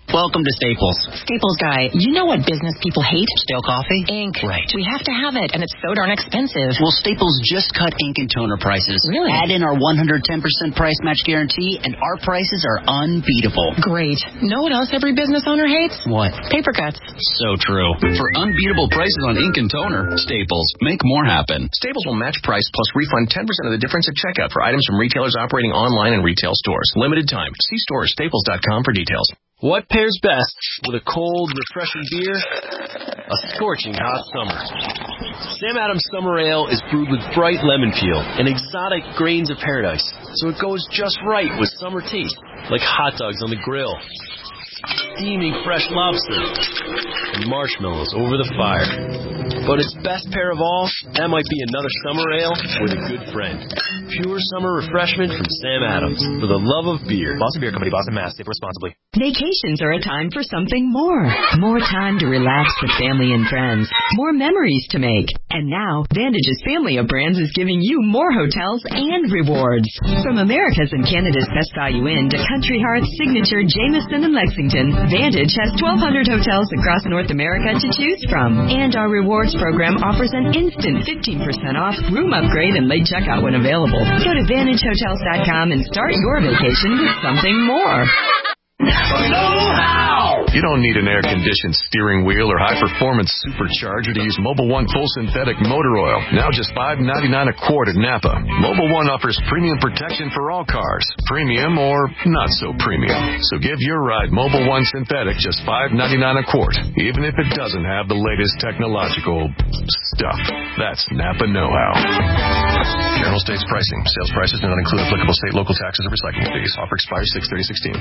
Welcome to Staples. Staples guy, you know what business people hate? Stale coffee? Ink. Right. We have to have it, and it's so darn expensive. Well, Staples just cut ink and toner prices. Really? Add in our one hundred ten percent price match guarantee, and our prices are unbeatable. Great. Know what else every business owner hates? What? Paper cuts. So true. For unbeatable prices on ink and toner, Staples. Make more happen. Staples will match price plus refund ten percent of the difference at checkout for items from retailers operating online and retail stores. Limited time. See store at staples dot com for details. What pairs best with a cold, refreshing beer? A scorching hot summer. Sam Adams Summer Ale is brewed with bright lemon peel and exotic grains of paradise, so it goes just right with summer taste, like hot dogs on the grill, steaming fresh lobster, and marshmallows over the fire. But its best pair of all, that might be another summer ale with a good friend. Pure summer refreshment from Sam Adams, for the love of beer. Boston Beer Company, Boston, Mass. Sip responsibly. Vacations are a time for something more. More time to relax with family and friends. More memories to make. And now, Vantage's family of brands is giving you more hotels and rewards. From America's and Canada's Best Value Inn to Country Hearth, Signature, Jameson, and Lexington, Vantage has twelve hundred hotels across North America to choose from. And our rewards program offers an instant fifteen percent off, room upgrade, and late checkout when available. Go to vantage hotels dot com and start your vacation with something more. Know-how! You don't need an air-conditioned steering wheel or high-performance supercharger to use Mobil One Full Synthetic Motor Oil. Now just five ninety-nine a quart at Napa. Mobil One offers premium protection for all cars. Premium or not so premium. So give your ride Mobil One Synthetic just five ninety-nine a quart, even if it doesn't have the latest technological stuff. That's Napa know-how. General States pricing. Sales prices do not include applicable state, local taxes, or recycling fees. Offer expires six thirty sixteen.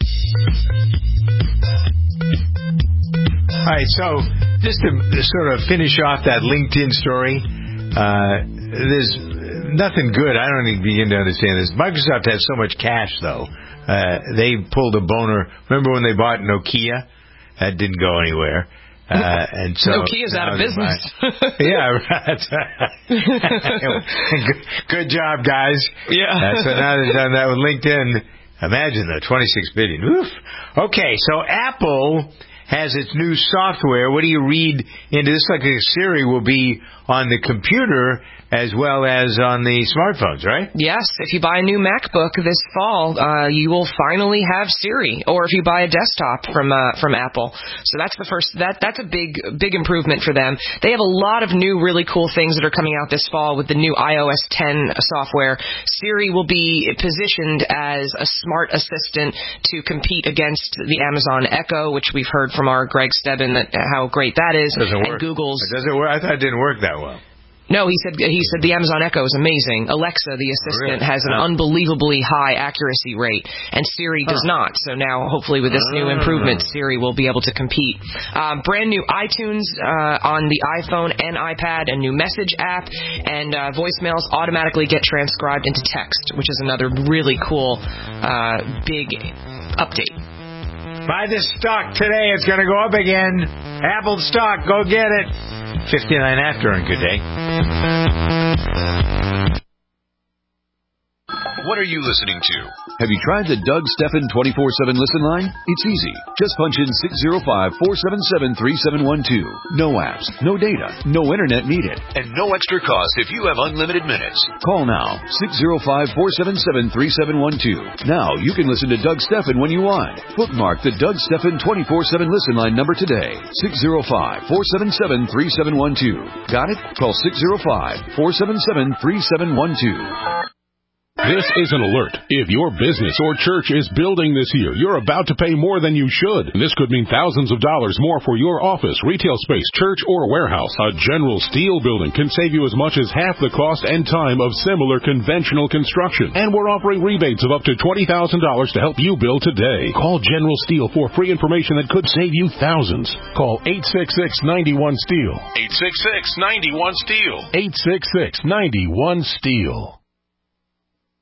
All right, so just to sort of finish off that LinkedIn story, uh, there's nothing good. I don't even begin to understand this. Microsoft has so much cash, though. Uh, they pulled a boner. Remember when they bought Nokia? That didn't go anywhere. Uh, and so Nokia's out of business. Yeah, right. good, good job, guys. Yeah. Uh, so now they've done that with LinkedIn. Imagine the twenty-six billion dollars. Oof. Okay, so Apple has its new software. What do you read into this? Like a Siri will be on the computer as well as on the smartphones, right? Yes. If you buy a new MacBook this fall, uh, you will finally have Siri. Or if you buy a desktop from uh, from Apple. So that's the first. That that's a big big improvement for them. They have a lot of new really cool things that are coming out this fall with the new i O S ten software. Siri will be positioned as a smart assistant to compete against the Amazon Echo, which we've heard from our Greg Stebbin that how great that is. Doesn't and work. Google's. It doesn't work. I thought it didn't work that well. No, he said he said the Amazon Echo is amazing. Alexa, the assistant, really? has an oh. unbelievably high accuracy rate, and Siri does huh. not. So now, hopefully, with this new improvement, Siri will be able to compete. Um, brand new iTunes uh, on the iPhone and iPad, a new message app, and uh, voicemails automatically get transcribed into text, which is another really cool, uh, big update. Buy this stock today. It's going to go up again. Apple stock. Go get it. fifty-nine after on Good Day. What are you listening to? Have you tried the Doug Stephan twenty-four seven listen line? It's easy. Just punch in six zero five, four seven seven, three seven one two. No apps, no data, no internet needed. And no extra cost if you have unlimited minutes. Call now, six zero five, four seven seven, three seven one two. Now you can listen to Doug Stephan when you want. Bookmark the Doug Stephan twenty-four seven listen line number today. six zero five, four seven seven, three seven one two. Got it? Call six zero five, four seven seven, three seven one two. This is an alert. If your business or church is building this year, you're about to pay more than you should. This could mean thousands of dollars more for your office, retail space, church, or warehouse. A General Steel building can save you as much as half the cost and time of similar conventional construction. And we're offering rebates of up to twenty thousand dollars to help you build today. Call General Steel for free information that could save you thousands. Call eight six six, nine one, STEEL. eight six six, nine one, STEEL. eight six six, nine one, STEEL.